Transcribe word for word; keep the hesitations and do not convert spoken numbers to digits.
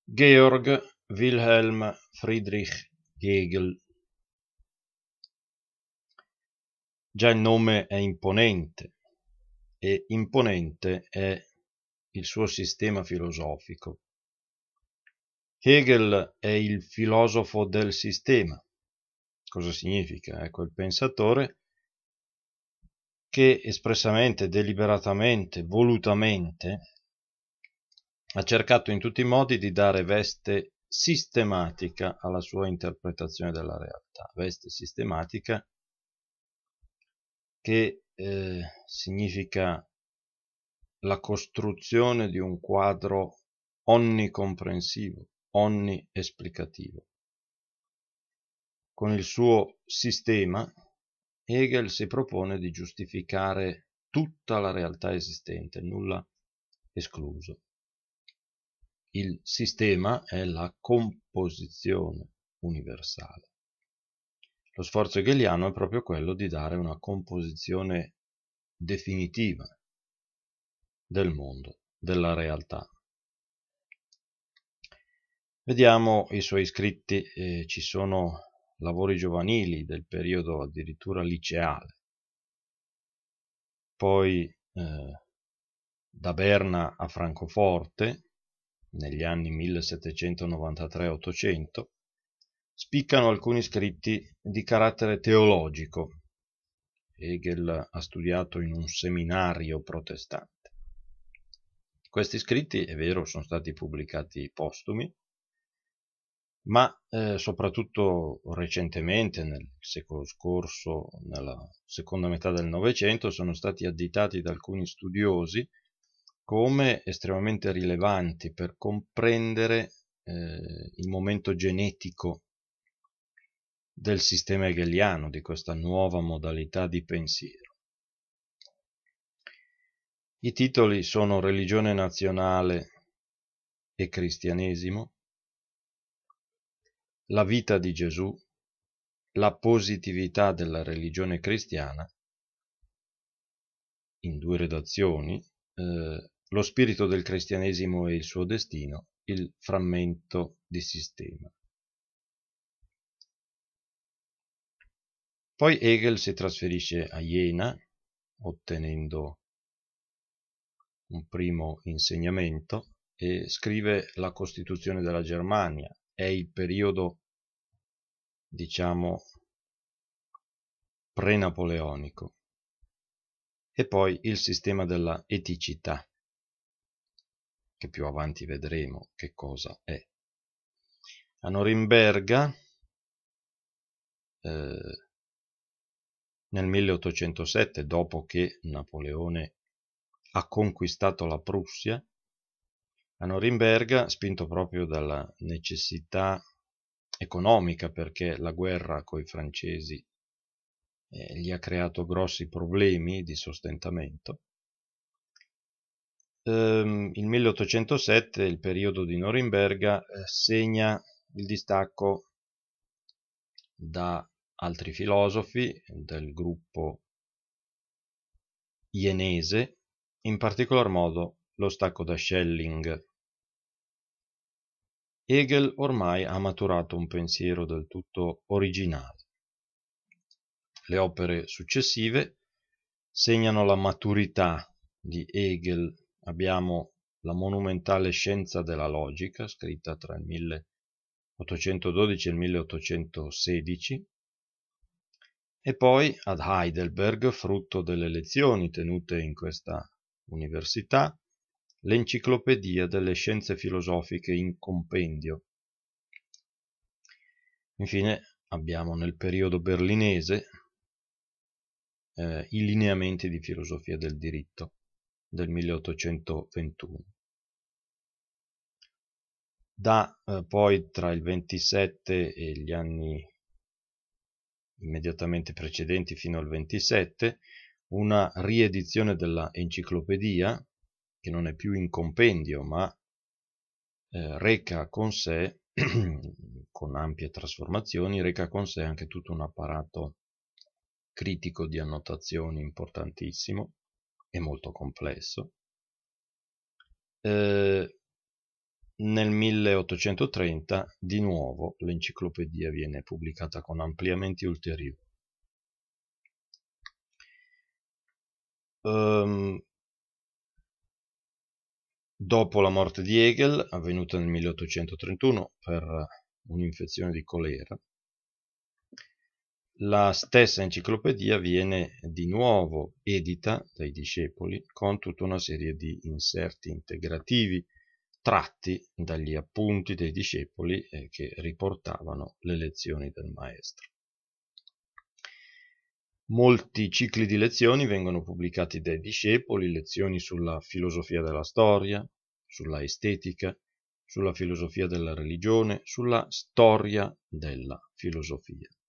Georg Wilhelm Friedrich Hegel. Già il nome è imponente, e imponente è il suo sistema filosofico. Hegel è il filosofo del sistema. Cosa significa? È quel pensatore che espressamente, deliberatamente, volutamente ha cercato in tutti i modi di dare veste sistematica alla sua interpretazione della realtà. Veste sistematica che eh, significa la costruzione di un quadro onnicomprensivo, onniesplicativo. Con il suo sistema Hegel si propone di giustificare tutta la realtà esistente, nulla escluso. Il sistema è la composizione universale. Lo sforzo hegeliano è proprio quello di dare una composizione definitiva del mondo, della realtà. Vediamo i suoi scritti, eh, ci sono lavori giovanili del periodo addirittura liceale, poi eh, da Berna a Francoforte, negli anni millesettecentonovantatré ottocento, spiccano alcuni scritti di carattere teologico. Hegel ha studiato in un seminario protestante. Questi scritti, è vero, sono stati pubblicati postumi, ma eh, soprattutto recentemente, nel secolo scorso, nella seconda metà del Novecento, sono stati additati da alcuni studiosi come estremamente rilevanti per comprendere eh, il momento genetico del sistema hegeliano, di questa nuova modalità di pensiero. I titoli sono Religione nazionale e cristianesimo, La vita di Gesù, La positività della religione cristiana, in due redazioni, eh, Lo spirito del cristianesimo e il suo destino, Il frammento di sistema. Poi Hegel si trasferisce a Jena, ottenendo un primo insegnamento, e scrive La Costituzione della Germania. È il periodo, diciamo, pre-napoleonico. E poi il sistema della eticità, che più avanti vedremo che cosa è. A Norimberga, eh, nel milleottocentosette, dopo che Napoleone ha conquistato la Prussia, a Norimberga, spinto proprio dalla necessità economica, perché la guerra coi francesi eh, gli ha creato grossi problemi di sostentamento, ehm, il milleottocentosette, il periodo di Norimberga, eh, segna il distacco da altri filosofi del gruppo jenese, in particolar modo lo stacco da Schelling. Hegel ormai ha maturato un pensiero del tutto originale. Le opere successive segnano la maturità di Hegel. Abbiamo la monumentale Scienza della logica, scritta tra il milleottocentododici e il milleottocentosedici, e poi ad Heidelberg, frutto delle lezioni tenute in questa università, l'Enciclopedia delle scienze filosofiche in compendio. Infine abbiamo nel periodo berlinese eh, i lineamenti di filosofia del diritto del milleottocentoventuno. Da eh, poi tra il ventisette e gli anni immediatamente precedenti fino al ventisette, una riedizione della enciclopedia, che non è più in compendio, ma eh, reca con sé, con ampie trasformazioni, reca con sé anche tutto un apparato critico di annotazioni importantissimo e molto complesso. Eh, Nel milleottocentotrenta di nuovo l'enciclopedia viene pubblicata con ampliamenti ulteriori. Um, dopo la morte di Hegel, avvenuta nel milleottocentotrentuno per un'infezione di colera, la stessa enciclopedia viene di nuovo edita dai discepoli con tutta una serie di inserti integrativi tratti dagli appunti dei discepoli eh, che riportavano le lezioni del maestro. Molti cicli di lezioni vengono pubblicati dai discepoli, lezioni sulla filosofia della storia, sulla estetica, sulla filosofia della religione, sulla storia della filosofia.